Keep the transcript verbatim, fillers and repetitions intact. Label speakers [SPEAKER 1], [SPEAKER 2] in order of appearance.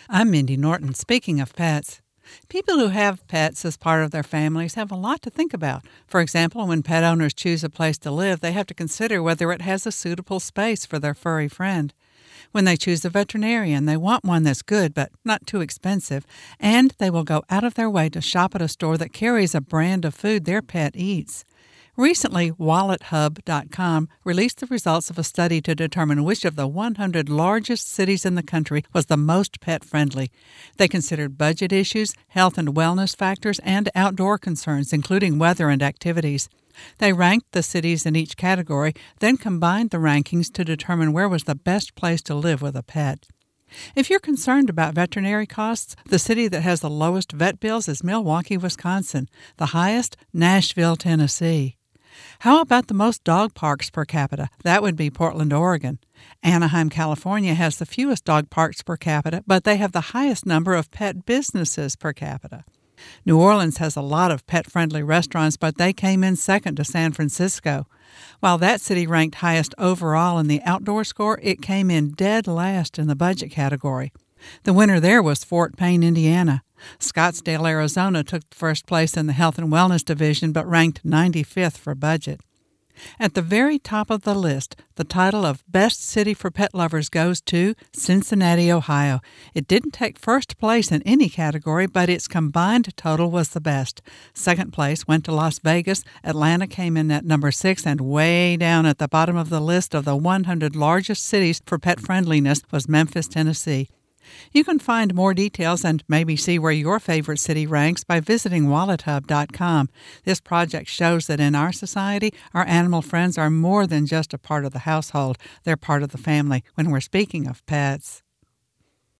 [SPEAKER 1] I'm Mindy Norton. Speaking of pets, people who have pets as part of their families have a lot to think about. For example, when pet owners choose a place to live, they have to consider whether it has a suitable space for their furry friend. When they choose a veterinarian, they want one that's good but not too expensive, and they will go out of their way to shop at a store that carries a brand of food their pet eats. Recently, Wallet Hub dot com released the results of a study to determine which of the one hundred largest cities in the country was the most pet-friendly. They considered budget issues, health and wellness factors, and outdoor concerns, including weather and activities. They ranked the cities in each category, then combined the rankings to determine where was the best place to live with a pet. If you're concerned about veterinary costs, the city that has the lowest vet bills is Milwaukee, Wisconsin. The highest, Nashville, Tennessee. How about the most dog parks per capita? That would be Portland, Oregon. Anaheim, California has the fewest dog parks per capita, but they have the highest number of pet businesses per capita. New Orleans has a lot of pet-friendly restaurants, but they came in second to San Francisco. While that city ranked highest overall in the outdoor score, it came in dead last in the budget category. The winner there was Fort Payne, Indiana. Scottsdale, Arizona took first place in the Health and Wellness Division, but ranked ninety-fifth for budget. At the very top of the list, the title of Best City for Pet Lovers goes to Cincinnati, Ohio. It didn't take first place in any category, but its combined total was the best. Second place went to Las Vegas. Atlanta came in at number six, and way down at the bottom of the list of the one hundred largest cities for pet friendliness was Memphis, Tennessee. You can find more details and maybe see where your favorite city ranks by visiting Wallet Hub dot com. This project shows that in our society, our animal friends are more than just a part of the household. They're part of the family when we're speaking of pets.